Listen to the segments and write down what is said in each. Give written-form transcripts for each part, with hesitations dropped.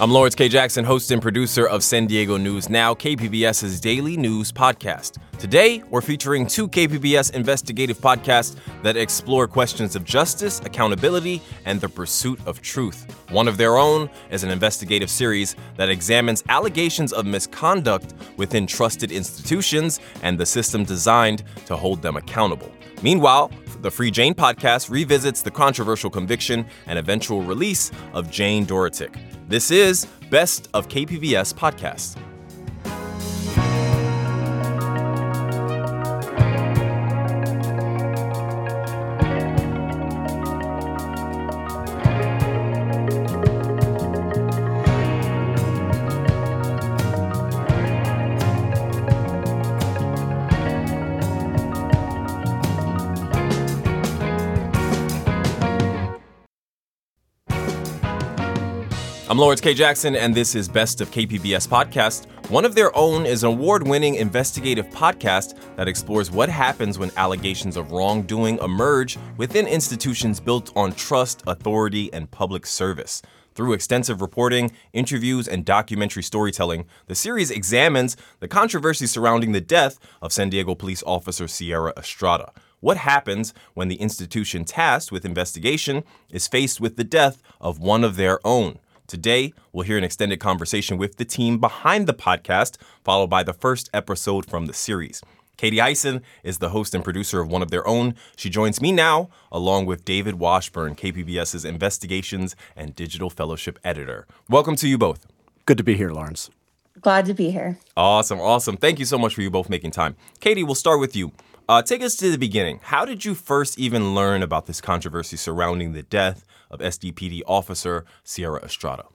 I'm Lawrence K. Jackson, host and producer of San Diego News Now, KPBS's daily news podcast. Today, we're featuring two KPBS investigative podcasts that explore questions of justice, accountability, and the pursuit of truth. One of Their Own is an investigative series that examines allegations of misconduct within trusted institutions and the system designed to hold them accountable. Meanwhile, the Free Jane podcast revisits the controversial conviction and eventual release of Jane Dorotic. This is Best of KPBS Podcast. I'm Lawrence K. Jackson, and this is Best of KPBS Podcast. One of Their Own is an award-winning investigative podcast that explores what happens when allegations of wrongdoing emerge within institutions built on trust, authority, and public service. Through extensive reporting, interviews, and documentary storytelling, the series examines the controversy surrounding the death of San Diego police officer Sierra Estrada. What happens when the institution tasked with investigation is faced with the death of one of their own? Today, we'll hear an extended conversation with the team behind the podcast, followed by the first episode from the series. Katie Hyson is the host and producer of One of Their Own. She joins me now, along with David Washburn, KPBS's Investigations and Digital Fellowship Editor. Welcome to you both. Good to be here, Lawrence. Glad to be here. Awesome. Thank you so much for you both making time. Katie, we'll start with you. Take us to the beginning. How did you first even learn about this controversy surrounding the death of SDPD officer Sierra Estrada?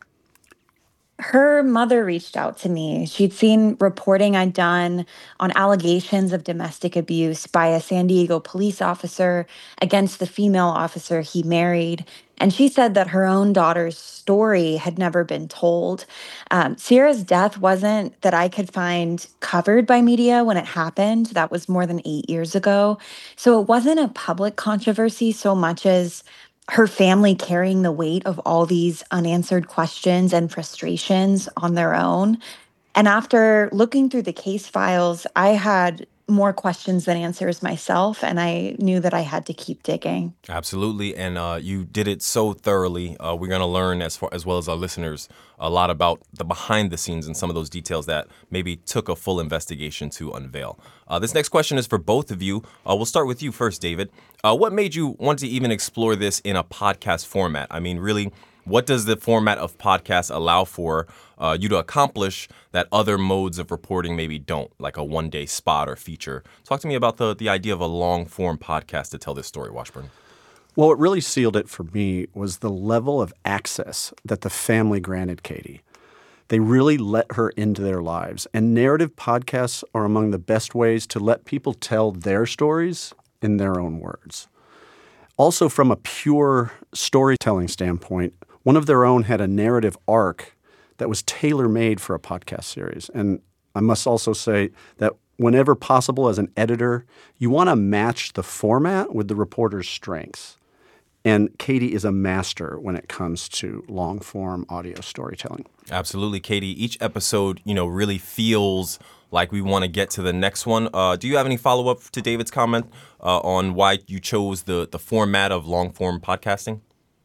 Her mother reached out to me. She'd seen reporting I'd done on allegations of domestic abuse by a San Diego police officer against the female officer he married. And she said that her own daughter's story had never been told. Sierra's death wasn't that I could find covered by media when it happened. That was more than 8 years ago. So it wasn't a public controversy so much as her family carrying the weight of all these unanswered questions and frustrations on their own. And after looking through the case files, I had more questions than answers myself, and I knew that I had to keep digging. Absolutely, and you did it so thoroughly. We're going to learn, as well as our listeners, a lot about the behind the scenes and some of those details that maybe took a full investigation to unveil. This next question is for both of you. We'll start with you first, David. What made you want to even explore this in a podcast format? I mean, really, what does the format of podcasts allow for you to accomplish that other modes of reporting maybe don't, like a one-day spot or feature? Talk to me about the idea of a long-form podcast to tell this story, Washburn. Well, what really sealed it for me was the level of access that the family granted Katie. They really let her into their lives. And narrative podcasts are among the best ways to let people tell their stories in their own words. Also, from a pure storytelling standpoint, One of Their Own had a narrative arc that was tailor-made for a podcast series. And I must also say that whenever possible as an editor, you want to match the format with the reporter's strengths. And Katie is a master when it comes to long-form audio storytelling. Absolutely, Katie. Each episode, really feels like we want to get to the next one. Do you have any follow-up to David's comment on why you chose the format of long-form podcasting?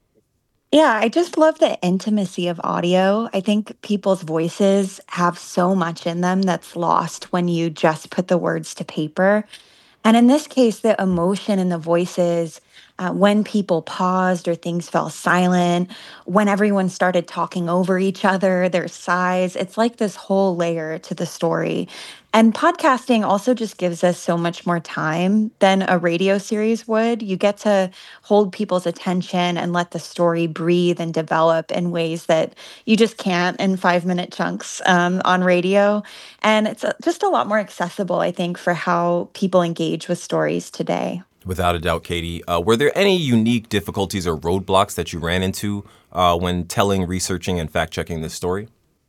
Yeah, I just love the intimacy of audio. I think people's voices have so much in them that's lost when you just put the words to paper. And in this case, the emotion in the voices, when people paused or things fell silent, when everyone started talking over each other, their sighs, it's like this whole layer to the story. And podcasting also just gives us so much more time than a radio series would. You get to hold people's attention and let the story breathe and develop in ways that you just can't in 5-minute chunks on radio. And it's just a lot more accessible, I think, for how people engage with stories today. Without a doubt, Katie. Were there any unique difficulties or roadblocks that you ran into when telling, researching, and fact-checking this story?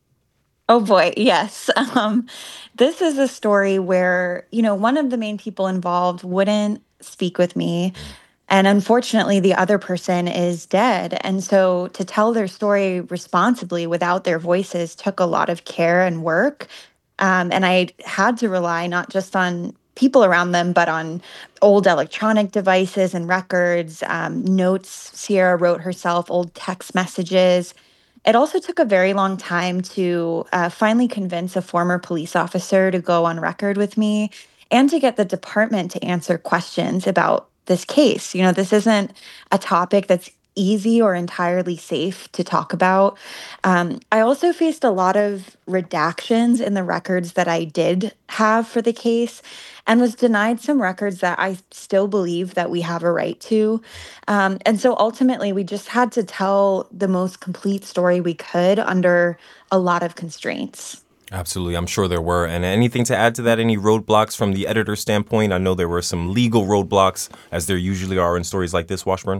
Oh boy, yes. This is a story where, one of the main people involved wouldn't speak with me. And unfortunately, the other person is dead. And so to tell their story responsibly without their voices took a lot of care and work. And I had to rely not just on people around them, but on old electronic devices and records, notes Sierra wrote herself, old text messages. It also took a very long time to finally convince a former police officer to go on record with me and to get the department to answer questions about this case. You know, this isn't a topic that's easy or entirely safe to talk about. I also faced a lot of redactions in the records that I did have for the case and was denied some records that I still believe that we have a right to. And so ultimately, we just had to tell the most complete story we could under a lot of constraints. Absolutely. I'm sure there were. And anything to add to that? Any roadblocks from the editor's standpoint? I know there were some legal roadblocks, as there usually are in stories like this, Washburn.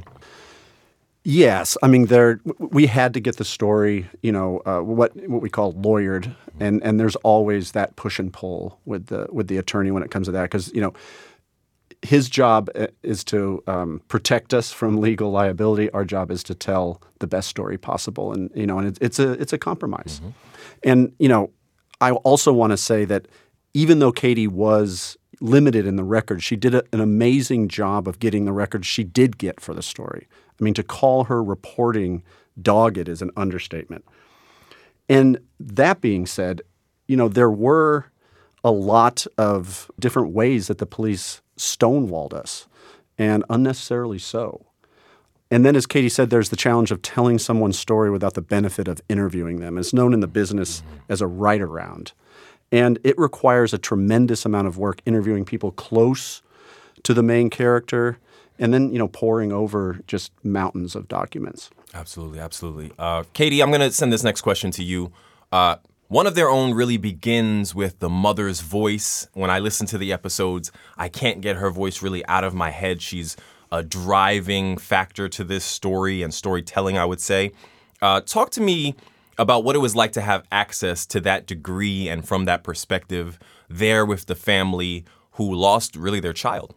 Yes, I mean we had to get the story, what we call lawyered, and there's always that push and pull with the attorney when it comes to that, because his job is to protect us from legal liability. Our job is to tell the best story possible, and it's a compromise. Mm-hmm. And I also want to say that even though Katie was limited in the record, she did an amazing job of getting the records she did get for the story. I mean, to call her reporting dogged is an understatement. And that being said, there were a lot of different ways that the police stonewalled us, and unnecessarily so. And then, as Katie said, there's the challenge of telling someone's story without the benefit of interviewing them. It's known in the business as a write-around. And it requires a tremendous amount of work interviewing people close to the main character, and then, poring over just mountains of documents. Absolutely, absolutely. Katie, I'm going to send this next question to you. One of Their Own really begins with the mother's voice. When I listen to the episodes, I can't get her voice really out of my head. She's a driving factor to this story and storytelling, I would say. Talk to me about what it was like to have access to that degree and from that perspective there with the family who lost really their child.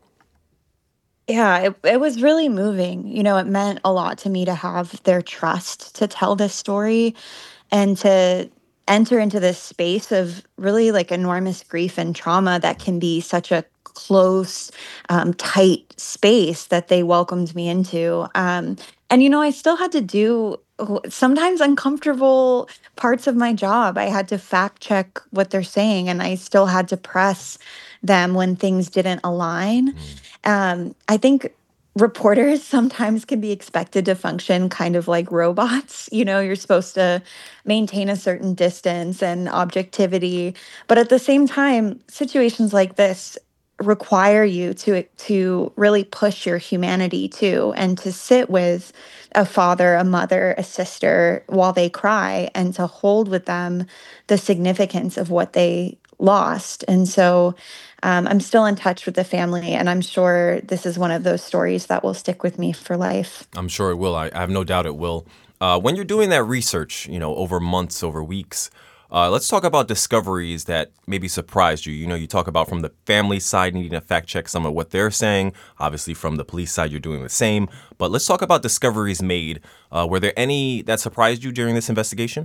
Yeah, it was really moving. It meant a lot to me to have their trust to tell this story and to enter into this space of really like enormous grief and trauma that can be such a close, tight space that they welcomed me into. And I still had to do sometimes uncomfortable parts of my job. I had to fact check what they're saying, and I still had to press them when things didn't align. I think reporters sometimes can be expected to function kind of like robots. You're supposed to maintain a certain distance and objectivity. But at the same time, situations like this require you to really push your humanity too, and to sit with a father, a mother, a sister while they cry, and to hold with them the significance of what they lost. And so I'm still in touch with the family, and I'm sure this is one of those stories that will stick with me for life. I'm sure it will. I have no doubt it will. When you're doing that research, over months, over weeks, let's talk about discoveries that maybe surprised you. You talk about from the family side needing to fact check some of what they're saying. Obviously, from the police side, you're doing the same. But let's talk about discoveries made. Were there any that surprised you during this investigation?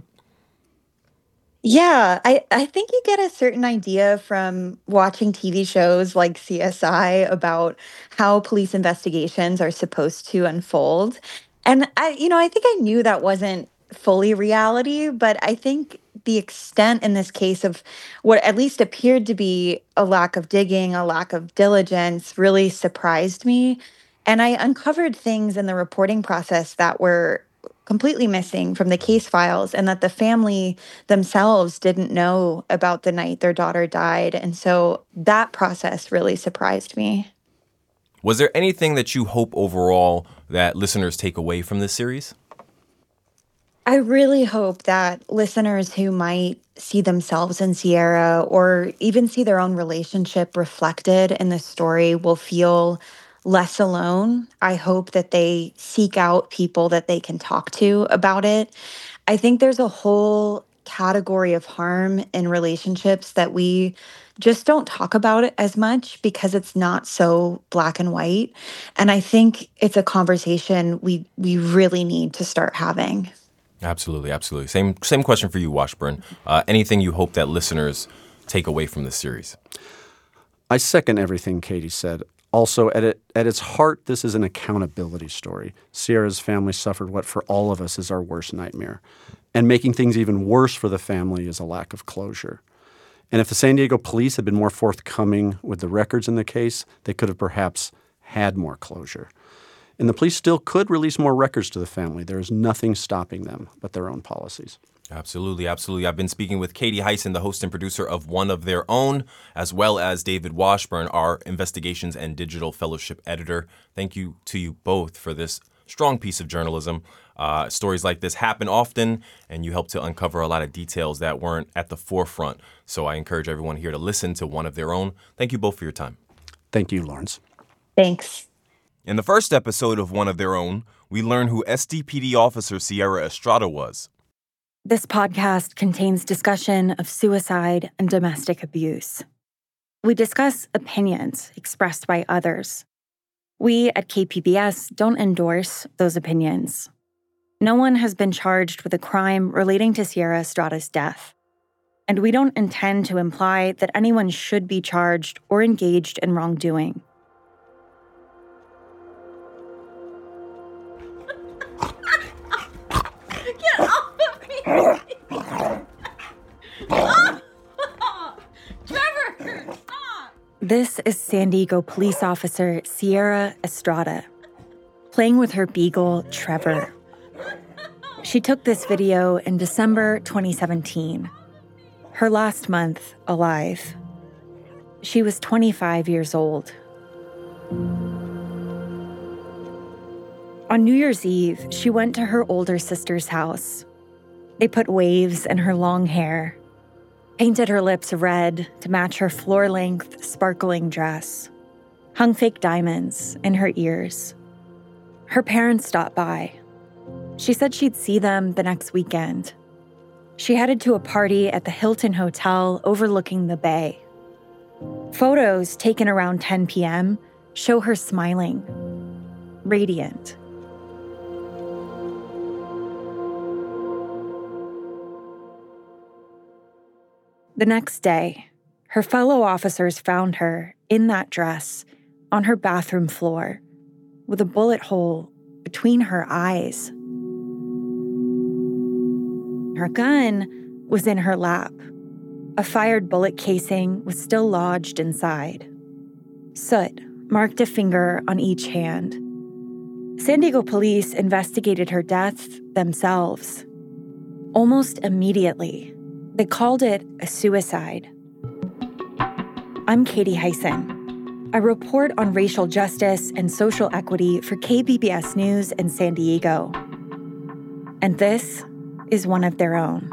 Yeah, I think you get a certain idea from watching TV shows like CSI about how police investigations are supposed to unfold. And I think I knew that wasn't fully reality, but I think the extent in this case of what at least appeared to be a lack of digging, a lack of diligence really surprised me. And I uncovered things in the reporting process that were completely missing from the case files, and that the family themselves didn't know about the night their daughter died. And so that process really surprised me. Was there anything that you hope overall that listeners take away from this series? I really hope that listeners who might see themselves in Sierra or even see their own relationship reflected in the story will feel less alone. I hope that they seek out people that they can talk to about it. I think there's a whole category of harm in relationships that we just don't talk about it as much because it's not so black and white. And I think it's a conversation we really need to start having. Absolutely, absolutely. Same question for you, Washburn. Anything you hope that listeners take away from this series? I second everything Katie said. Also, at its heart, this is an accountability story. Sierra's family suffered what for all of us is our worst nightmare. And making things even worse for the family is a lack of closure. And if the San Diego police had been more forthcoming with the records in the case, they could have perhaps had more closure. And the police still could release more records to the family. There is nothing stopping them but their own policies. Absolutely, absolutely. I've been speaking with Katie Hyson, the host and producer of One of Their Own, as well as David Washburn, our Investigations and Digital Fellowship editor. Thank you to you both for this strong piece of journalism. Stories like this happen often, and you help to uncover a lot of details that weren't at the forefront. So I encourage everyone here to listen to One of Their Own. Thank you both for your time. Thank you, Lawrence. Thanks. In the first episode of One of Their Own, we learned who SDPD officer Sierra Estrada was. This podcast contains discussion of suicide and domestic abuse. We discuss opinions expressed by others. We at KPBS don't endorse those opinions. No one has been charged with a crime relating to Sierra Estrada's death. And we don't intend to imply that anyone should be charged or engaged in wrongdoing. Get off of me! Trevor! Stop! This is San Diego police officer Sierra Estrada, playing with her beagle, Trevor. She took this video in December 2017, her last month alive. She was 25 years old. On New Year's Eve, she went to her older sister's house. They put waves in her long hair, painted her lips red to match her floor-length, sparkling dress, hung fake diamonds in her ears. Her parents stopped by. She said she'd see them the next weekend. She headed to a party at the Hilton Hotel overlooking the bay. Photos taken around 10 p.m. show her smiling, radiant. The next day, her fellow officers found her in that dress on her bathroom floor with a bullet hole between her eyes. Her gun was in her lap. A fired bullet casing was still lodged inside. Soot marked a finger on each hand. San Diego police investigated her death themselves. Almost immediately, they called it a suicide. I'm Katie Hyson. I report on racial justice and social equity for KPBS News in San Diego. And this is One of Their Own.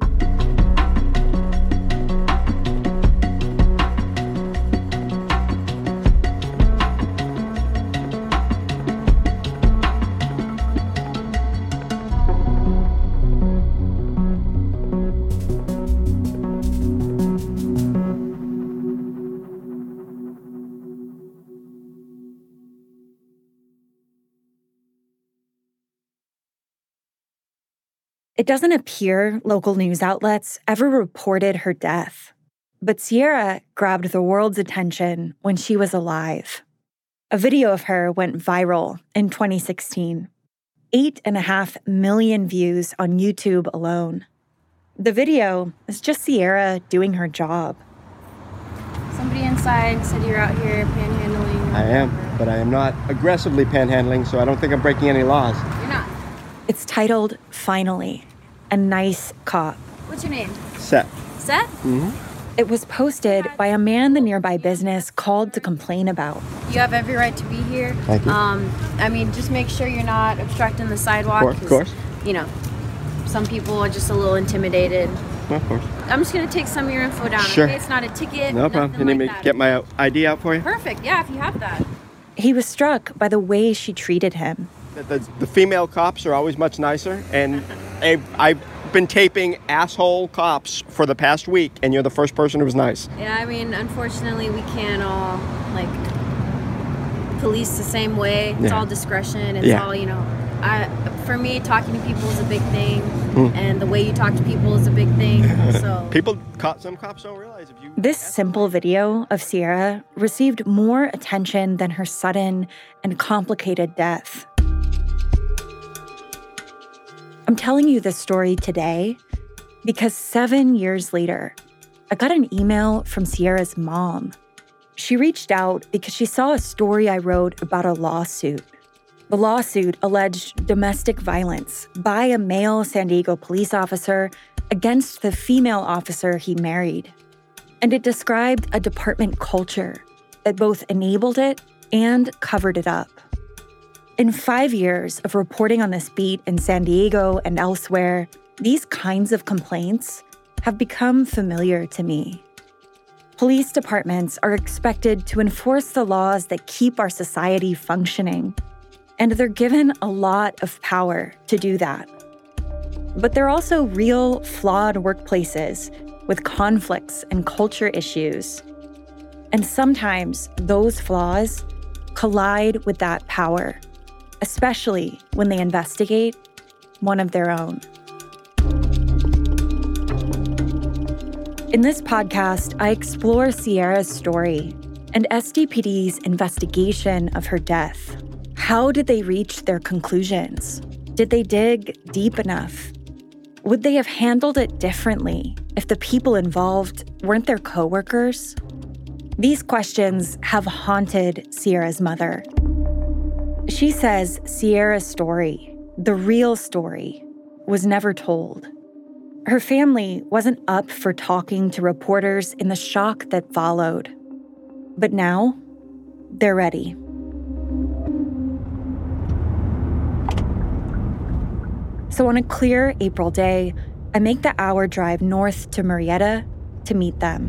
It doesn't appear local news outlets ever reported her death, but Sierra grabbed the world's attention when she was alive. A video of her went viral in 2016. 8.5 million views on YouTube alone. The video is just Sierra doing her job. Somebody inside said you're out here panhandling. I am, but I am not aggressively panhandling, so I don't think I'm breaking any laws. You're not. It's titled, Finally, a Nice Cop. What's your name? Seth. Seth? Mm-hmm. It was posted by a man the nearby business called to complain about. You have every right to be here. Thank you. I mean, just make sure you're not obstructing the sidewalk. Of course. You know, some people are just a little intimidated. Of course. I'm just going to take some of your info down, Sure. okay? It's not a ticket. No problem. You need me to get my ID out for you? Perfect. Yeah, if you have that. He was struck by the way she treated him. The female cops are always much nicer, and I been taping asshole cops for the past week, and you're the first person who was nice. Yeah, I mean, unfortunately, we can't all, like, police the same way. It's all discretion. It's all, you know. For me, talking to people is a big thing, and the way you talk to people is a big thing. So Some cops don't realize if you... This simple video of Sierra received more attention than her sudden and complicated death. I'm telling you this story today because 7 years later, I got an email from Sierra's mom. She reached out because she saw a story I wrote about a lawsuit. The lawsuit alleged domestic violence by a male San Diego police officer against the female officer he married. And it described a department culture that both enabled it and covered it up. In 5 years of reporting on this beat in San Diego and elsewhere, these kinds of complaints have become familiar to me. Police departments are expected to enforce the laws that keep our society functioning, and they're given a lot of power to do that. But they're also real, flawed workplaces with conflicts and culture issues. And sometimes those flaws collide with that power, especially when they investigate one of their own. In this podcast, I explore Sierra's story and SDPD's investigation of her death. How did they reach their conclusions? Did they dig deep enough? Would they have handled it differently if the people involved weren't their coworkers? These questions have haunted Sierra's mother. She says Sierra's story, the real story, was never told. Her family wasn't up for talking to reporters in the shock that followed. But now, they're ready. So on a clear April day, I make the hour drive north to Murrieta to meet them.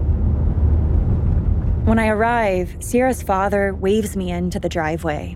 When I arrive, Sierra's father waves me into the driveway.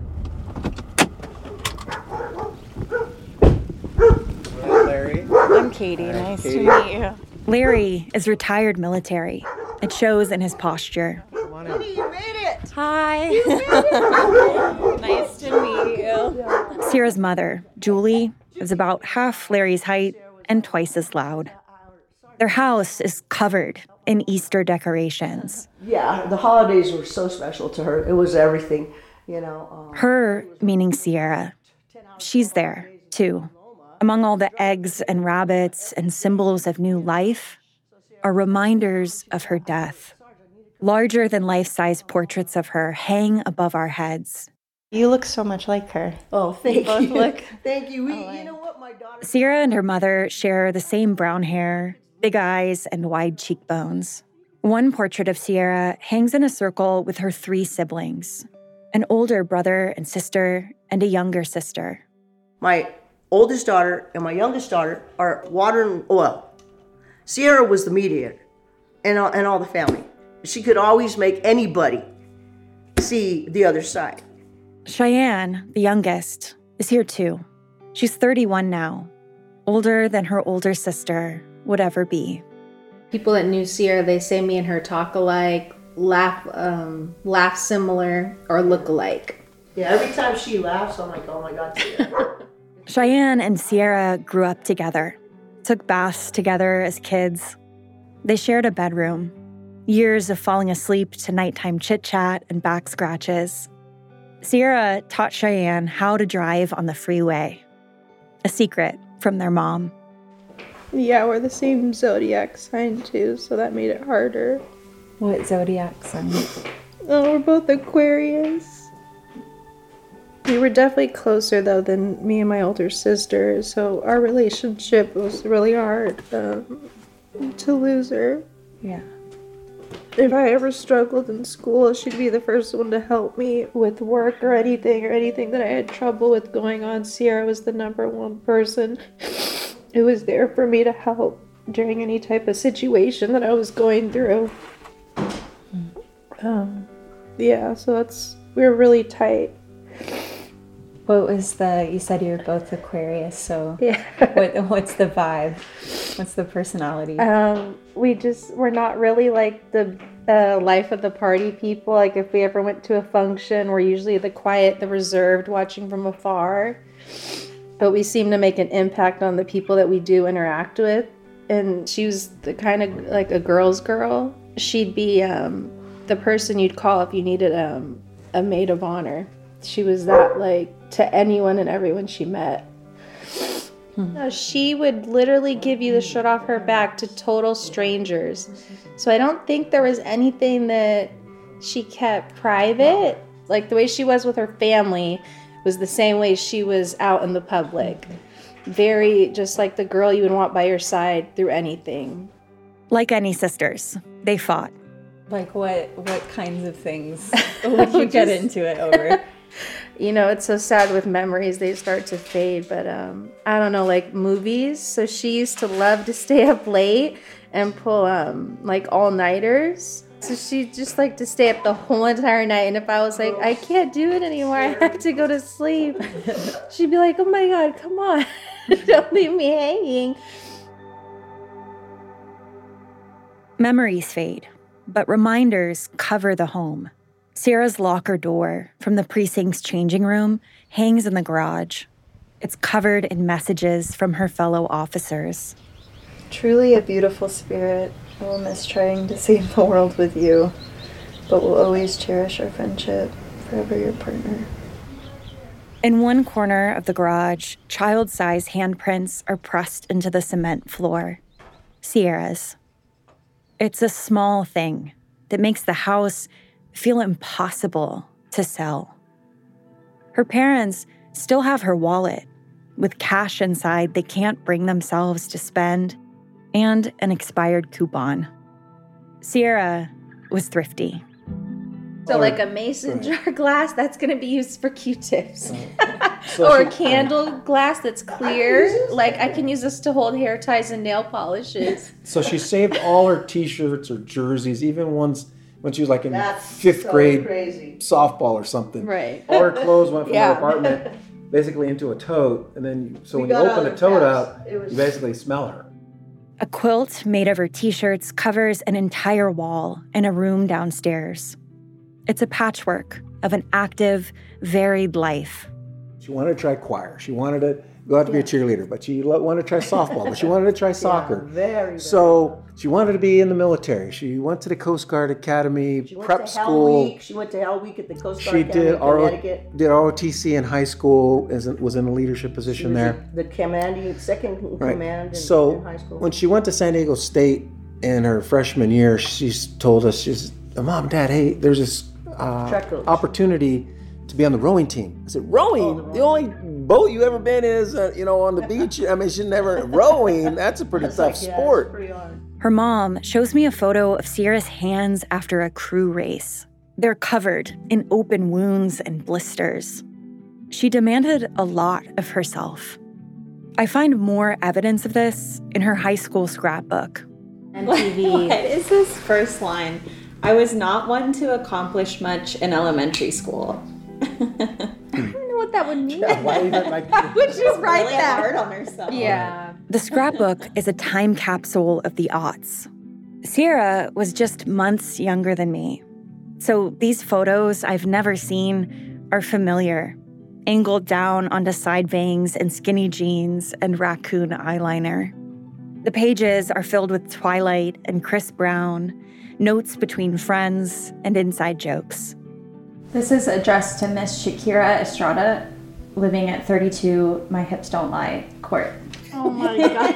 Larry. I'm Katie. Nice to meet you. Larry is retired military. It shows in his posture. Honey, you made it. Hi. You made it. Nice to meet you. Sierra's mother, Julie, is about half Larry's height and twice as loud. Their house is covered in Easter decorations. Yeah, the holidays were so special to her. It was everything, you know. Her, meaning Sierra, she's there, too. Among all the eggs and rabbits and symbols of new life are reminders of her death. Larger than life-size portraits of her hang above our heads. You look so much like her. Oh, thank you. Both look. Thank you. You know what, my daughter... Sierra and her mother share the same brown hair, big eyes, and wide cheekbones. One portrait of Sierra hangs in a circle with her 3 siblings, an older brother and sister, and a younger sister. My oldest daughter and my youngest daughter are water and oil. Sierra was the mediator and all the family. She could always make anybody see the other side. Cheyenne, the youngest, is here too. She's 31 now, older than her older sister would ever be. People that knew Sierra, they say me and her talk alike, laugh similar, or look alike. Yeah, every time she laughs, I'm like, oh my God, Sierra. Cheyenne and Sierra grew up together, took baths together as kids. They shared a bedroom, years of falling asleep to nighttime chit-chat and back scratches. Sierra taught Cheyenne how to drive on the freeway, a secret from their mom. Yeah, we're the same zodiac sign too, so that made it harder. What zodiac sign? Oh, we're both Aquarius. We were definitely closer though than me and my older sister, so our relationship was really hard to lose her. Yeah. If I ever struggled in school, she'd be the first one to help me with work or anything that I had trouble with going on. Sierra was the number one person who was there for me to help during any type of situation that I was going through. Yeah, so we were really tight. What was you said you're both Aquarius, so Yeah. What's the vibe? What's the personality? We're not really like the life of the party people. Like if we ever went to a function, we're usually the quiet, the reserved, watching from afar. But we seem to make an impact on the people that we do interact with. And she was the kind of like a girl's girl. She'd be the person you'd call if you needed a maid of honor. She was that like to anyone and everyone she met. She would literally give you the shirt off her back to total strangers. So I don't think there was anything that she kept private. Like the way she was with her family was the same way she was out in the public. Very just like the girl you would want by your side through anything. Like any sisters, they fought. Like what kinds of things would you get into it over? You know, it's so sad with memories, they start to fade, but I don't know, like movies. So she used to love to stay up late and pull like all-nighters. So she just like to stay up the whole entire night, and if I was like, I can't do it anymore, I have to go to sleep, she'd be like, oh my God, come on, don't leave me hanging. Memories fade, but reminders cover the home. Sierra's locker door from the precinct's changing room hangs in the garage. It's covered in messages from her fellow officers. Truly a beautiful spirit. I will miss trying to save the world with you, but will always cherish our friendship. Forever your partner. In one corner of the garage, child-size handprints are pressed into the cement floor. Sierra's. It's a small thing that makes the house feel impossible to sell. Her parents still have her wallet, with cash inside they can't bring themselves to spend, and an expired coupon. Sierra was thrifty. So like a mason jar glass, that's going to be used for Q-tips. Or a candle glass that's clear. Like I can use this to hold hair ties and nail polishes. So she saved all her T-shirts or jerseys, even ones when she was like in fifth grade softball or something. Right. All her clothes went from her apartment basically into a tote, and then when you open the tote out, you basically smell her. A quilt made of her T-shirts covers an entire wall in a room downstairs. It's a patchwork of an active, varied life. She wanted to try choir. She wanted to go out to be a cheerleader, but she wanted to try softball, but she wanted to try soccer. So she wanted to be in the military. She went to the Coast Guard Academy, prep school. She went to Hell Week at the Coast Guard Academy in Connecticut. Did ROTC in high school, was in a leadership position there. The second command in high school. When she went to San Diego State in her freshman year, she told us, she's, Mom, Dad, hey, there's this opportunity to be on the rowing team. I said, rowing? The only boat you ever been in is, on the beach? I mean, she never, rowing, that's a pretty tough sport. Pretty hard. Her mom shows me a photo of Sierra's hands after a crew race. They're covered in open wounds and blisters. She demanded a lot of herself. I find more evidence of this in her high school scrapbook. MTV. What is this first line? I was not one to accomplish much in elementary school. I don't know what that would mean. Yeah, why even like would just write really that hard on herself. Yeah. The scrapbook is a time capsule of the aughts. Sierra was just months younger than me. So these photos I've never seen are familiar, angled down onto side bangs and skinny jeans and raccoon eyeliner. The pages are filled with Twilight and Chris Brown, notes between friends, and inside jokes. This is addressed to Miss Shakira Estrada, living at 32 My Hips Don't Lie Court. Oh my God.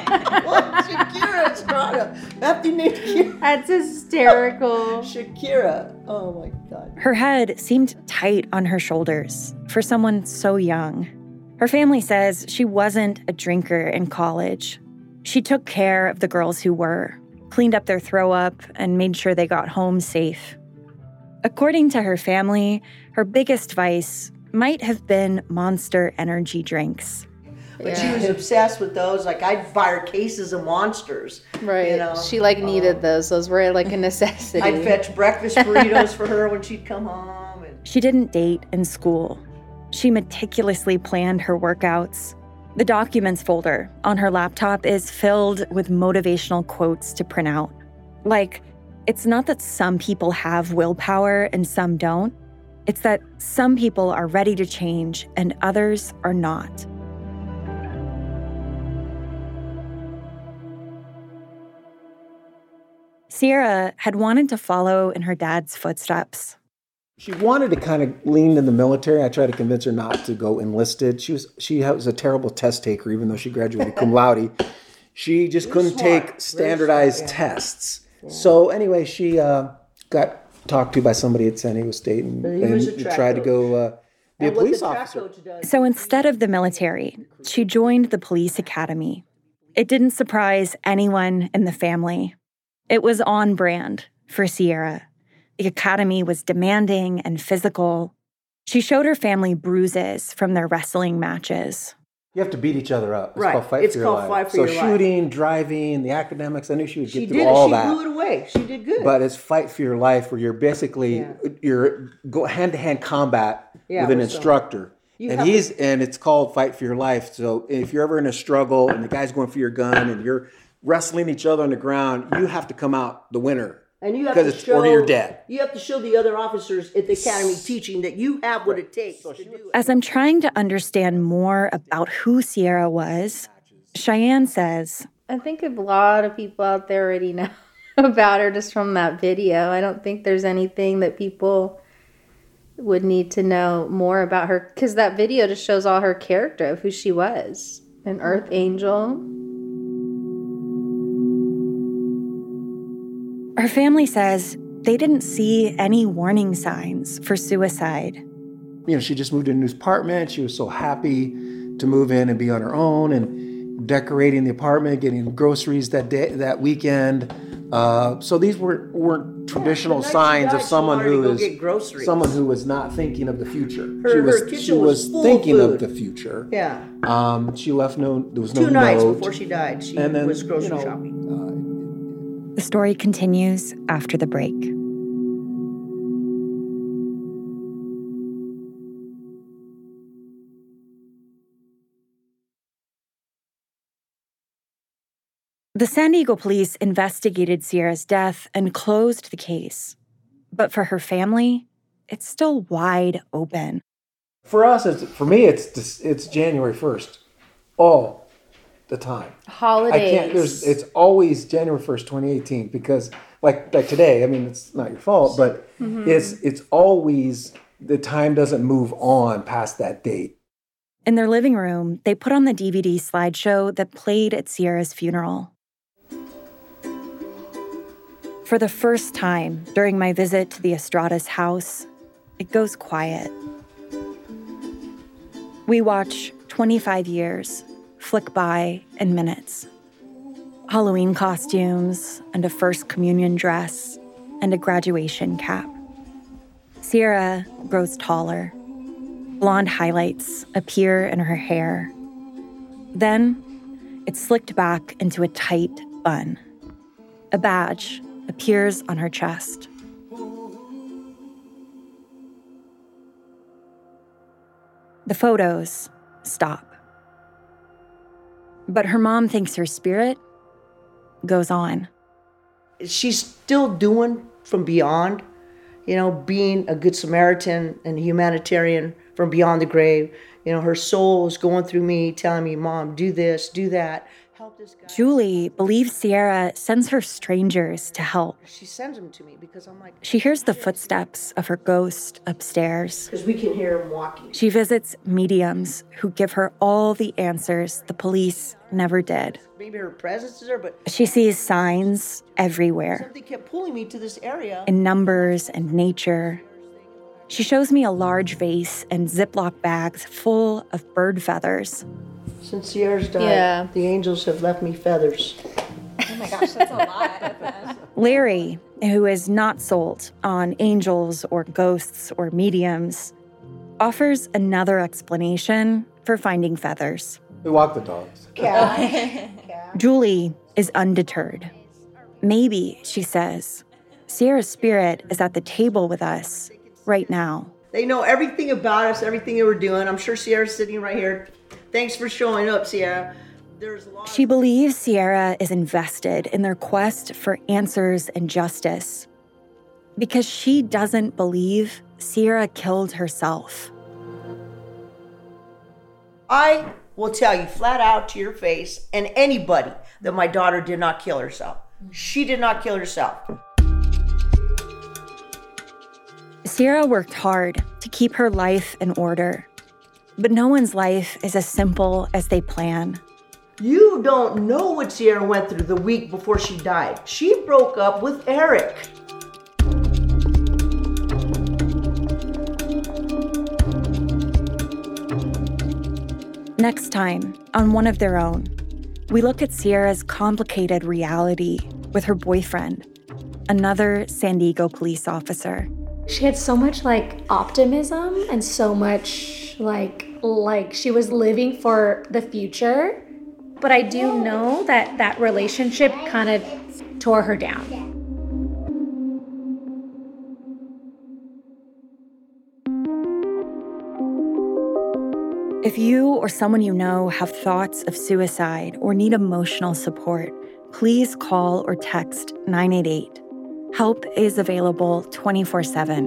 Shakira Estrada. After you named Shakira. That's hysterical. Shakira. Oh my God. Her head seemed tight on her shoulders for someone so young. Her family says she wasn't a drinker in college. She took care of the girls who were, cleaned up their throw up, and made sure they got home safe. According to her family, her biggest vice might have been Monster energy drinks. But she was obsessed with those. Like, I'd buy her cases of Monsters. Right. She needed those. Those were like a necessity. I'd fetch breakfast burritos for her when she'd come home. She didn't date in school. She meticulously planned her workouts. The documents folder on her laptop is filled with motivational quotes to print out. Like, it's not that some people have willpower and some don't. It's that some people are ready to change and others are not. Sierra had wanted to follow in her dad's footsteps. She wanted to kind of lean in the military. I tried to convince her not to go enlisted. She was a terrible test taker, even though she graduated cum laude. She just couldn't take standardized tests. Yeah. So anyway, she got talked to by somebody at San Diego State and tried to go be a police officer. So instead of the military, she joined the police academy. It didn't surprise anyone in the family. It was on brand for Sierra. The academy was demanding and physical. She showed her family bruises from their wrestling matches. You have to beat each other up. It's called Fight for Your Life. So shooting, driving, the academics, I knew she would get through all that. She blew it away. She did good. But it's Fight for Your Life, where you're basically, you're go hand-to-hand combat with an instructor. And it's called Fight for Your Life. So if you're ever in a struggle and the guy's going for your gun and you're wrestling each other on the ground, you have to come out the winner. And you have to show, or you're dead. You have to show the other officers at the academy teaching that you have what it takes to do it. As I'm trying to understand more about who Sierra was, Cheyenne says, I think a lot of people out there already know about her just from that video. I don't think there's anything that people would need to know more about her, because that video just shows all her character of who she was. An earth angel. Her family says they didn't see any warning signs for suicide. You know, she just moved into a new apartment. She was so happy to move in and be on her own and decorating the apartment, getting groceries that weekend. So these weren't traditional signs of someone who was not thinking of the future. She was thinking of the future. Yeah. She left there was no 2 nights note. before she died. She was grocery shopping. The story continues after the break. The San Diego police investigated Sierra's death and closed the case. But for her family, it's still wide open. For us, for me, it's January 1st. All the time. Holidays. It's always January 1st, 2018, because like today, I mean, it's not your fault, but it's always, the time doesn't move on past that date. In their living room, they put on the DVD slideshow that played at Sierra's funeral. For the first time during my visit to the Estrada's house, it goes quiet. We watch 25 years flick by in minutes. Halloween costumes and a first communion dress and a graduation cap. Sierra grows taller. Blonde highlights appear in her hair. Then it's slicked back into a tight bun. A badge appears on her chest. The photos stop. But her mom thinks her spirit goes on. She's still doing from beyond, being a good Samaritan and humanitarian from beyond the grave. Her soul is going through me, telling me, Mom, do this, do that. Help this guy. Julie believes Sierra sends her strangers to help. She sends them to me because I'm like... She hears the footsteps of her ghost upstairs. Because we can hear him walking. She visits mediums who give her all the answers the police never did. Maybe her presence is there, but... She sees signs everywhere. Something kept pulling me to this area. In numbers and nature. She shows me a large vase and Ziploc bags full of bird feathers. Since Sierra's died, the angels have left me feathers. Oh my gosh, that's a lot. Larry, who is not sold on angels or ghosts or mediums, offers another explanation for finding feathers. We walk the dogs. Julie is undeterred. Maybe, she says, Sierra's spirit is at the table with us right now. They know everything about us, everything that we're doing. I'm sure Sierra's sitting right here. Thanks for showing up, Sierra. She believes Sierra is invested in their quest for answers and justice because she doesn't believe Sierra killed herself. I will tell you flat out to your face and anybody that my daughter did not kill herself. She did not kill herself. Sierra worked hard to keep her life in order, but no one's life is as simple as they plan. You don't know what Sierra went through the week before she died. She broke up with Eric. Next time, on One of Their Own, we look at Sierra's complicated reality with her boyfriend, another San Diego police officer. She had so much optimism and so much like she was living for the future. But I do know that relationship kind of tore her down. If you or someone you know have thoughts of suicide or need emotional support, please call or text 988. Help is available 24/7.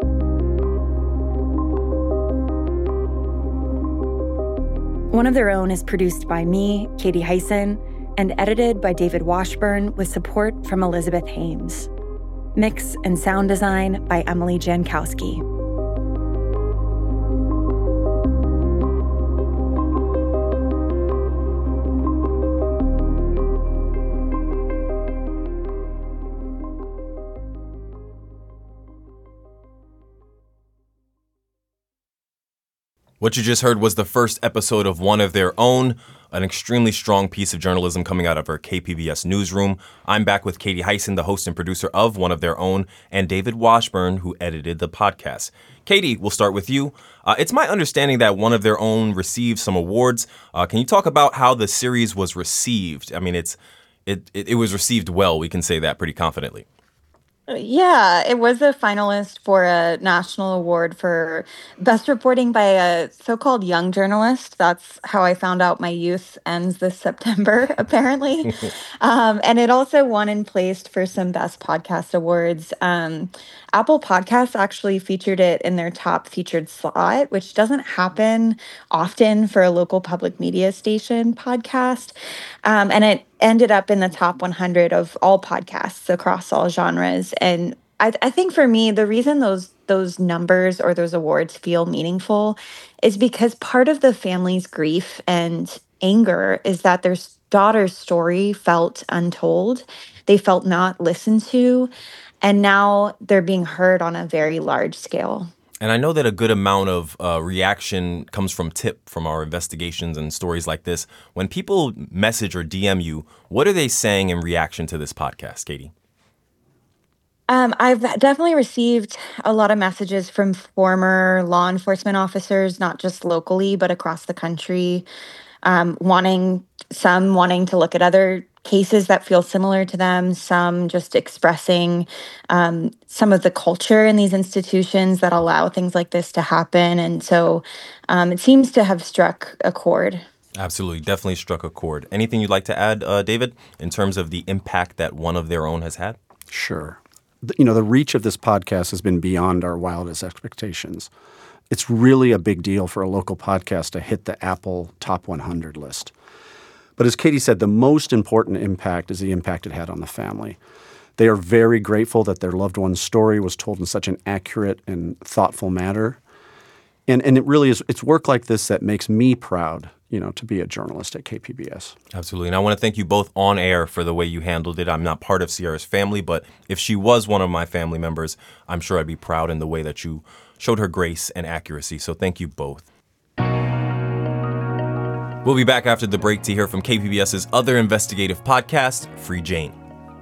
One of Their Own is produced by me, Katie Hyson, and edited by David Washburn with support from Elizabeth Hames. Mix and sound design by Emily Jankowski. What you just heard was the first episode of One of Their Own, an extremely strong piece of journalism coming out of our KPBS newsroom. I'm back with Katie Hyson, the host and producer of One of Their Own, and David Washburn, who edited the podcast. Katie, we'll start with you. It's my understanding that One of Their Own received some awards. Can you talk about how the series was received? I mean, it was received well. We can say that pretty confidently. Yeah, it was a finalist for a national award for best reporting by a so-called young journalist. That's how I found out my youth ends this September, apparently. And it also won and placed for some best podcast awards. Apple Podcasts actually featured it in their top featured slot, which doesn't happen often for a local public media station podcast. And it ended up in the top 100 of all podcasts across all genres. And I think for me, the reason those numbers or those awards feel meaningful is because part of the family's grief and anger is that their daughter's story felt untold. They felt not listened to. And now they're being heard on a very large scale. And I know that a good amount of reaction comes from tip from our investigations and stories like this. When people message or DM you, what are they saying in reaction to this podcast, Katie? I've definitely received a lot of messages from former law enforcement officers, not just locally, but across the country, wanting to look at other cases that feel similar to them, some just expressing some of the culture in these institutions that allow things like this to happen. And so it seems to have struck a chord. Absolutely. Definitely struck a chord. Anything you'd like to add, David, in terms of the impact that One of Their Own has had? Sure. The reach of this podcast has been beyond our wildest expectations. It's really a big deal for a local podcast to hit the Apple Top 100 list. But as Katie said, the most important impact is the impact it had on the family. They are very grateful that their loved one's story was told in such an accurate and thoughtful manner. And it really is, it's work like this that makes me proud, to be a journalist at KPBS. Absolutely. And I want to thank you both on air for the way you handled it. I'm not part of Sierra's family, but if she was one of my family members, I'm sure I'd be proud in the way that you showed her grace and accuracy. So thank you both. We'll be back after the break to hear from KPBS's other investigative podcast, Free Jane.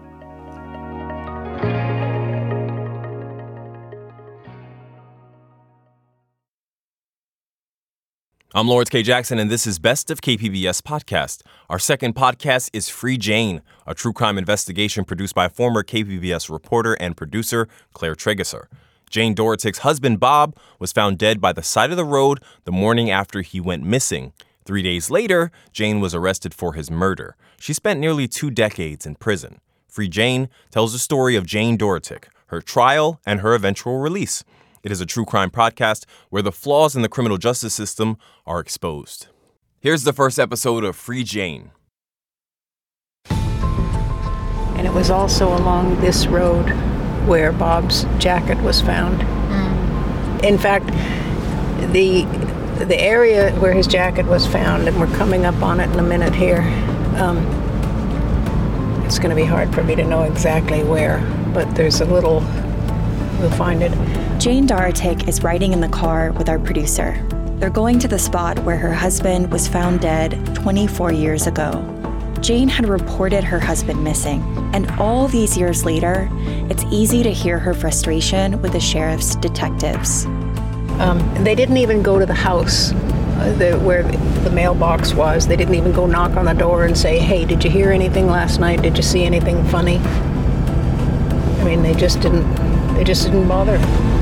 I'm Lawrence K. Jackson, and this is Best of KPBS Podcast. Our second podcast is Free Jane, a true crime investigation produced by former KPBS reporter and producer Claire Trageser. Jane Dorotik's husband, Bob, was found dead by the side of the road the morning after he went missing. 3 days later, Jane was arrested for his murder. She spent nearly 2 decades in prison. Free Jane tells the story of Jane Dorotik, her trial, and her eventual release. It is a true crime podcast where the flaws in the criminal justice system are exposed. Here's the first episode of Free Jane. And it was also along this road where Bob's jacket was found. In fact, the area where his jacket was found, and we're coming up on it in a minute here, it's going to be hard for me to know exactly where, but there's we'll find it. Jane Dorotik is riding in the car with our producer. They're going to the spot where her husband was found dead 24 years ago. Jane had reported her husband missing, and all these years later, it's easy to hear her frustration with the sheriff's detectives. They didn't even go to the house where the mailbox was. They didn't even go knock on the door and say, "Hey, did you hear anything last night? Did you see anything funny?" I mean, they just didn't bother.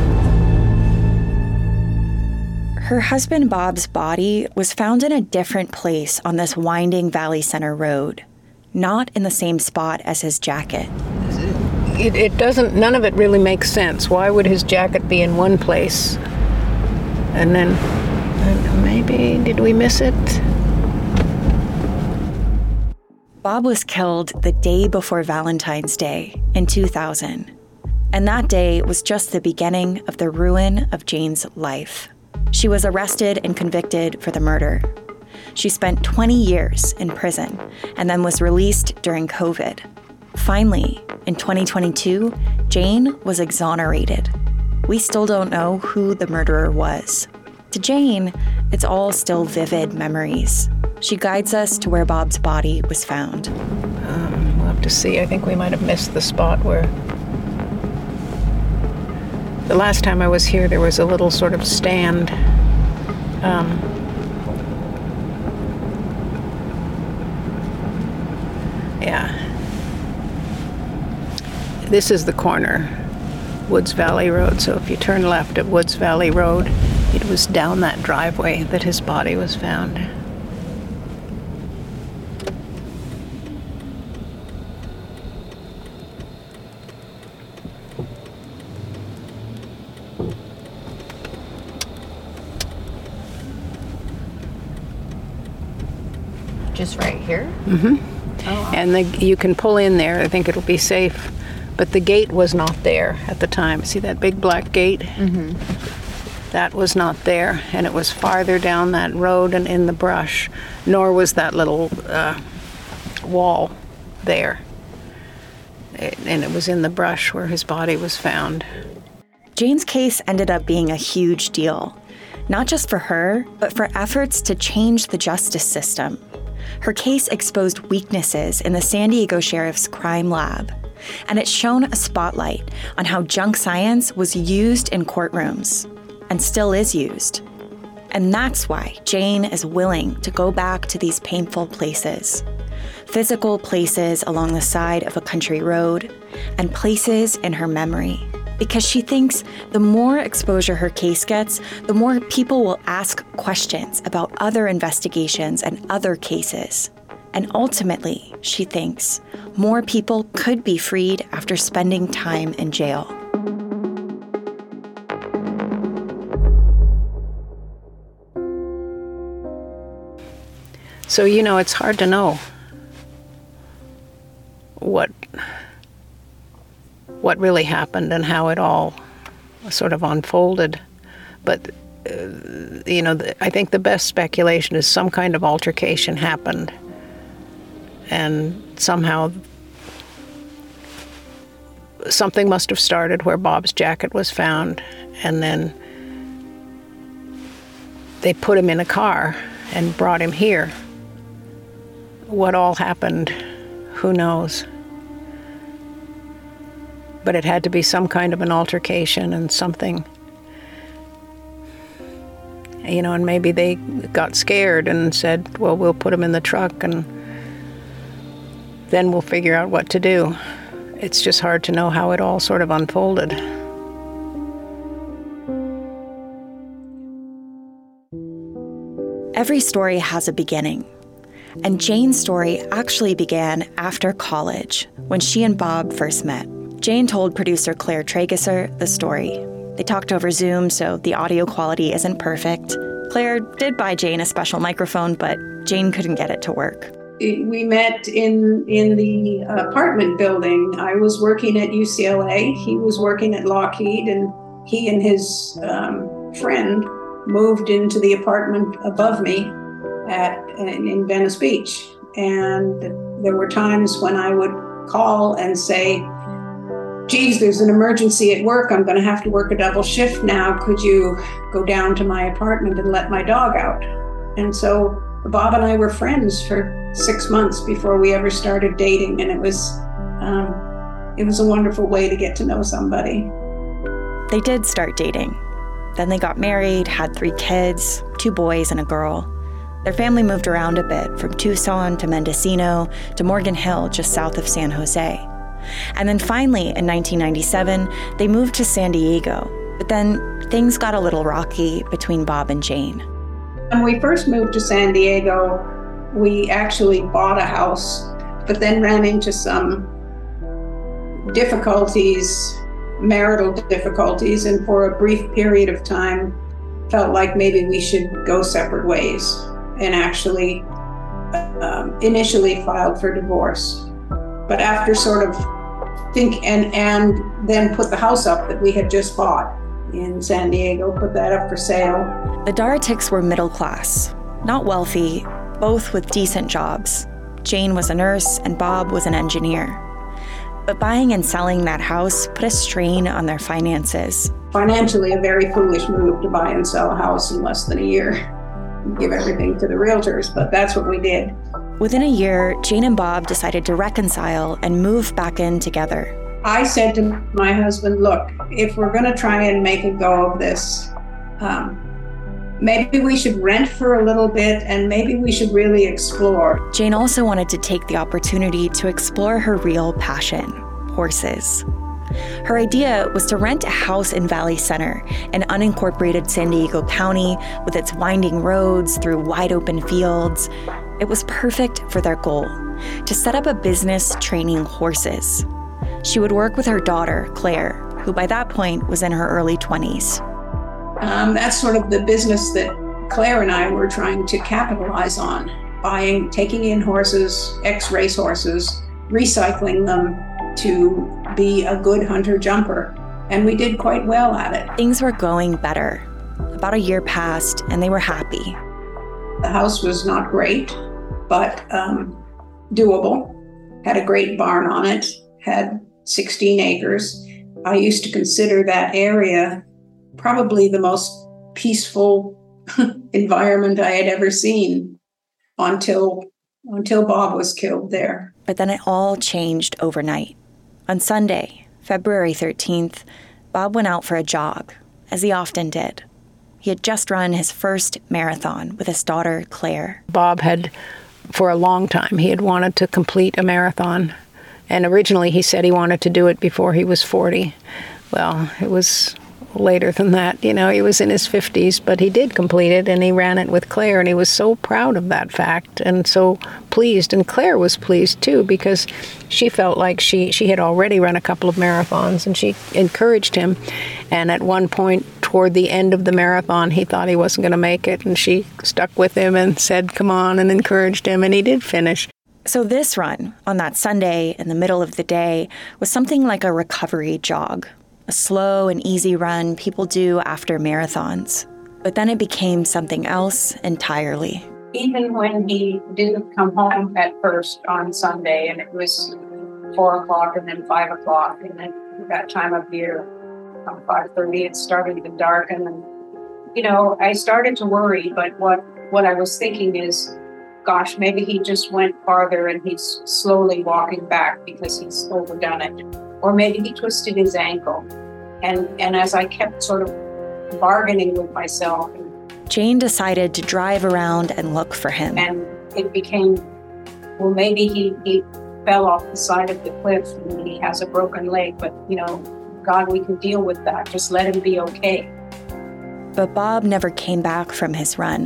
Her husband Bob's body was found in a different place on this winding Valley Center road, not in the same spot as his jacket. None of it really makes sense. Why would his jacket be in one place? And then, maybe, did we miss it? Bob was killed the day before Valentine's Day in 2000. And that day was just the beginning of the ruin of Jane's life. She was arrested and convicted for the murder. She spent 20 years in prison and then was released during COVID. Finally, in 2022, Jane was exonerated. We still don't know who the murderer was. To Jane, it's all still vivid memories. She guides us to where Bob's body was found. We'll have to see. I think we might have missed the spot where... The last time I was here, there was a little sort of stand. Yeah. This is the corner, Woods Valley Road. So if you turn left at Woods Valley Road, it was down that driveway that his body was found. Just right here? Mm-hmm. Oh. And you can pull in there. I think it'll be safe. But the gate was not there at the time. See that big black gate? Mm-hmm. That was not there. And it was farther down that road and in the brush. Nor was that little wall there. And it was in the brush where his body was found. Jane's case ended up being a huge deal. Not just for her, but for efforts to change the justice system. Her case exposed weaknesses in the San Diego Sheriff's crime lab, and it shone a spotlight on how junk science was used in courtrooms, and still is used. And that's why Jane is willing to go back to these painful places. Physical places along the side of a country road, and places in her memory. Because she thinks the more exposure her case gets, the more people will ask questions about other investigations and other cases. And ultimately, she thinks, more people could be freed after spending time in jail. So, it's hard to know what really happened and how it all sort of unfolded. But, I think the best speculation is some kind of altercation happened. And somehow something must have started where Bob's jacket was found. And then they put him in a car and brought him here. What all happened, who knows? But it had to be some kind of an altercation and something, and maybe they got scared and said, well, we'll put him in the truck and then we'll figure out what to do. It's just hard to know how it all sort of unfolded. Every story has a beginning. And Jane's story actually began after college, when she and Bob first met. Jane told producer Claire Trageser the story. They talked over Zoom, so the audio quality isn't perfect. Claire did buy Jane a special microphone, but Jane couldn't get it to work. We met in the apartment building. I was working at UCLA. He was working at Lockheed, and he and his friend moved into the apartment above me in Venice Beach. And there were times when I would call and say, geez, there's an emergency at work. I'm going to have to work a double shift now. Could you go down to my apartment and let my dog out? And so Bob and I were friends for 6 months before we ever started dating. And it was a wonderful way to get to know somebody. They did start dating. Then they got married, had 3 kids, 2 boys and a girl. Their family moved around a bit, from Tucson to Mendocino to Morgan Hill, just south of San Jose. And then finally, in 1997, they moved to San Diego. But then things got a little rocky between Bob and Jane. When we first moved to San Diego, we actually bought a house, but then ran into some difficulties, marital difficulties, and for a brief period of time felt like maybe we should go separate ways, and actually initially filed for divorce. But after sort of and then put the house up that we had just bought in San Diego, put that up for sale. The Daratics were middle class, not wealthy, both with decent jobs. Jane was a nurse and Bob was an engineer. But buying and selling that house put a strain on their finances. Financially, a very foolish move to buy and sell a house in less than a year. Give everything to the realtors, but that's what we did. Within a year, Jane and Bob decided to reconcile and move back in together. I said to my husband, look, if we're going to try and make a go of this, maybe we should rent for a little bit and maybe we should really explore. Jane also wanted to take the opportunity to explore her real passion, horses. Her idea was to rent a house in Valley Center, an unincorporated San Diego County with its winding roads through wide open fields. It was perfect for their goal, to set up a business training horses. She would work with her daughter, Claire, who by that point was in her early 20s. That's sort of the business that Claire and I were trying to capitalize on, taking in horses, ex-race horses, recycling them to be a good hunter-jumper. And we did quite well at it. Things were going better. About a year passed and they were happy. The house was not great, but doable. Had a great barn on it, had 16 acres. I used to consider that area probably the most peaceful environment I had ever seen until Bob was killed there. But then it all changed overnight. On Sunday, February 13th, Bob went out for a jog, as he often did. He had just run his first marathon with his daughter, Claire. Bob had, for a long time, he had wanted to complete a marathon. And originally he said he wanted to do it before he was 40. Well, it was later than that. You know, he was in his 50s, but he did complete it, and he ran it with Claire, and he was so proud of that fact and so pleased. And Claire was pleased, too, because she felt like she had already run a couple of marathons, and she encouraged him. And at one point, toward the end of the marathon, he thought he wasn't going to make it, and she stuck with him and said, come on, and encouraged him, and he did finish. So this run, on that Sunday in the middle of the day, was something like a recovery jog. A slow and easy run people do after marathons. But then it became something else entirely. Even when he didn't come home at first on Sunday, and it was 4 o'clock and then 5 o'clock, and then that time of year, around 5:30, it started to darken. And, you know, I started to worry, but what I was thinking is, gosh, maybe he just went farther and he's slowly walking back because he's overdone it. Or maybe he twisted his ankle. And as I kept sort of bargaining with myself. Jane decided to drive around and look for him. And it became, well, maybe he fell off the side of the cliff and he has a broken leg. But, you know, God, we can deal with that. Just let him be okay. But Bob never came back from his run.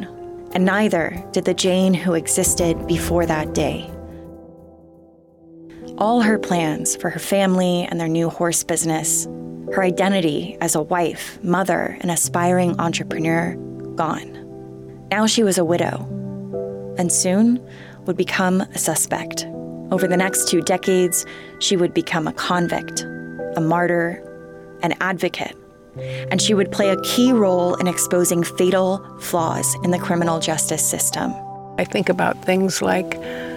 And neither did the Jane who existed before that day. All her plans for her family and their new horse business, her identity as a wife, mother, and aspiring entrepreneur, gone. Now she was a widow, and soon would become a suspect. Over the next 2 decades, she would become a convict, a martyr, an advocate, and she would play a key role in exposing fatal flaws in the criminal justice system. I think about things like,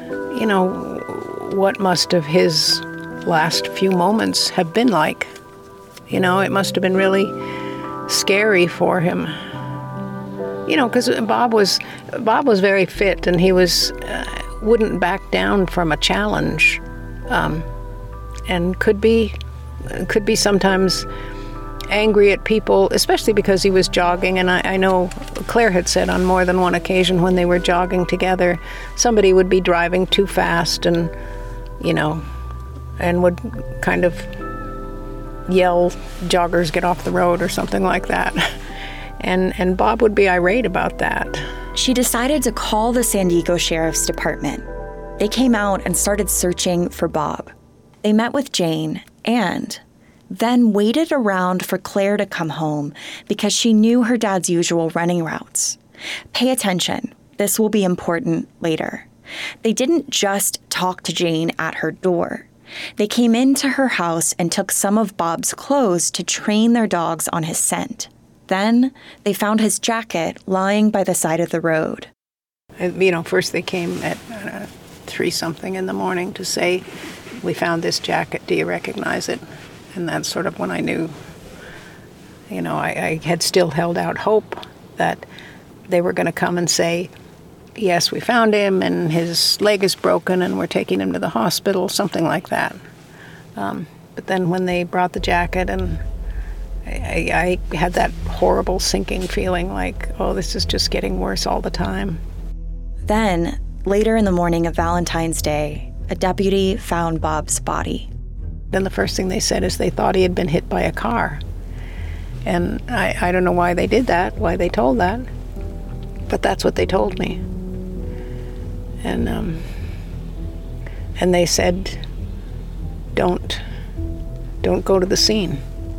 what must have his last few moments have been like? It must have been really scary for him. Because Bob was very fit, and he wouldn't back down from a challenge, and could be sometimes angry at people, especially because he was jogging. And I know Claire had said on more than one occasion when they were jogging together, somebody would be driving too fast and would kind of yell, "Joggers, get off the road," or something like that. And Bob would be irate about that. She decided to call the San Diego Sheriff's Department. They came out and started searching for Bob. They met with Jane and then waited around for Claire to come home because she knew her dad's usual running routes. Pay attention. This will be important later. They didn't just talk to Jane at her door. They came into her house and took some of Bob's clothes to train their dogs on his scent. Then they found his jacket lying by the side of the road. First they came at 3-something in the morning to say, "We found this jacket. Do you recognize it?" And that's sort of when I knew, I had still held out hope that they were going to come and say, "Yes, we found him, and his leg is broken, and we're taking him to the hospital," something like that. But then when they brought the jacket, and I had that horrible sinking feeling like, oh, this is just getting worse all the time. Then, later in the morning of Valentine's Day, a deputy found Bob's body. Then the first thing they said is they thought he had been hit by a car. And I don't know why they did that, why they told that, but that's what they told me. And they said, don't go to the scene.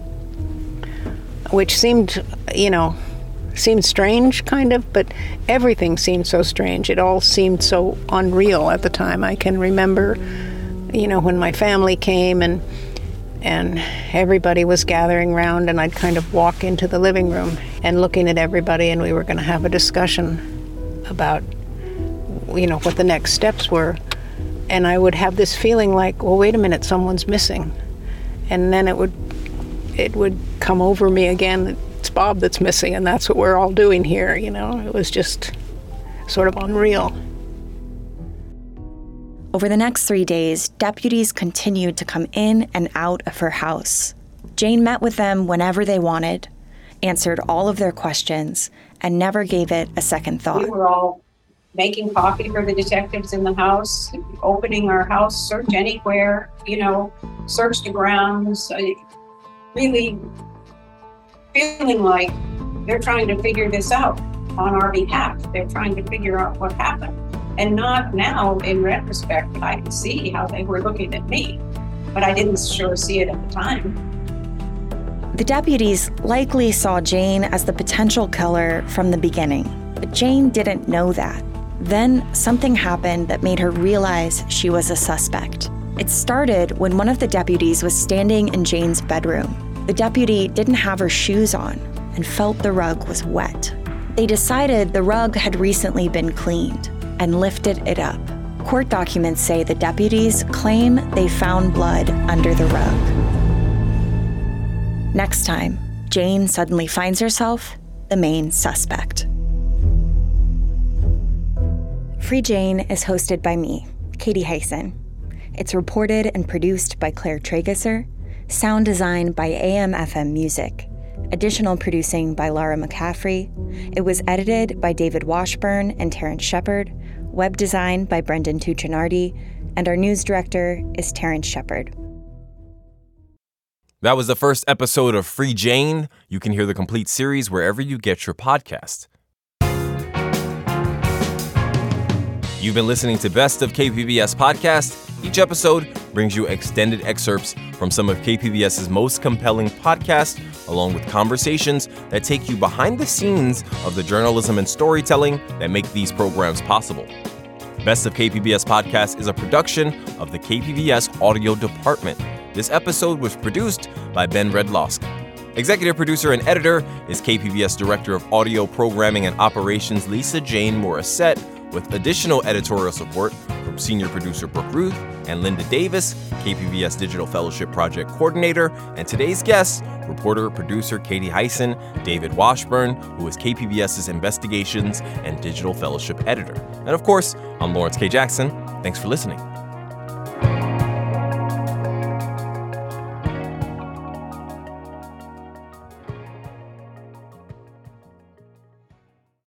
Which seemed strange, kind of, but everything seemed so strange. It all seemed so unreal at the time. I can remember, when my family came and everybody was gathering around, and I'd kind of walk into the living room and looking at everybody, and we were going to have a discussion about, what the next steps were. And I would have this feeling like, well, wait a minute, someone's missing. And then it would come over me again, it's Bob that's missing, and that's what we're all doing here, It was just sort of unreal. Over the next 3 days, deputies continued to come in and out of her house. Jane met with them whenever they wanted, answered all of their questions, and never gave it a second thought. We were all making coffee for the detectives in the house, opening our house, search anywhere, search the grounds. Really feeling like they're trying to figure this out on our behalf. They're trying to figure out what happened. And not now, in retrospect, but I could see how they were looking at me, but I didn't sure see it at the time. The deputies likely saw Jane as the potential killer from the beginning, but Jane didn't know that. Then something happened that made her realize she was a suspect. It started when one of the deputies was standing in Jane's bedroom. The deputy didn't have her shoes on and felt the rug was wet. They decided the rug had recently been cleaned and lifted it up. Court documents say the deputies claim they found blood under the rug. Next time, Jane suddenly finds herself the main suspect. Free Jane is hosted by me, Katie Hyson. It's reported and produced by Claire Tragesser, sound design by AM/FM Music, additional producing by Laura McCaffrey. It was edited by David Washburn and Terrence Shepard, web design by Brendan Tuccinardi, and our news director is Terrence Shepard. That was the first episode of Free Jane. You can hear the complete series wherever you get your podcast. You've been listening to Best of KPBS Podcast. Each episode brings you extended excerpts from some of KPBS's most compelling podcasts, along with conversations that take you behind the scenes of the journalism and storytelling that make these programs possible. Best of KPBS Podcast is a production of the KPBS Audio Department. This episode was produced by Ben Redlosk. Executive producer and editor is KPBS Director of Audio Programming and Operations Lisa Jane Morissette, with additional editorial support from senior producer Brooke Ruth and Linda Davis, KPBS Digital Fellowship Project Coordinator, and today's guests, reporter-producer Katie Hyson, David Washburn, who is KPBS's Investigations and Digital Fellowship Editor. And of course, I'm Lawrence K. Jackson. Thanks for listening.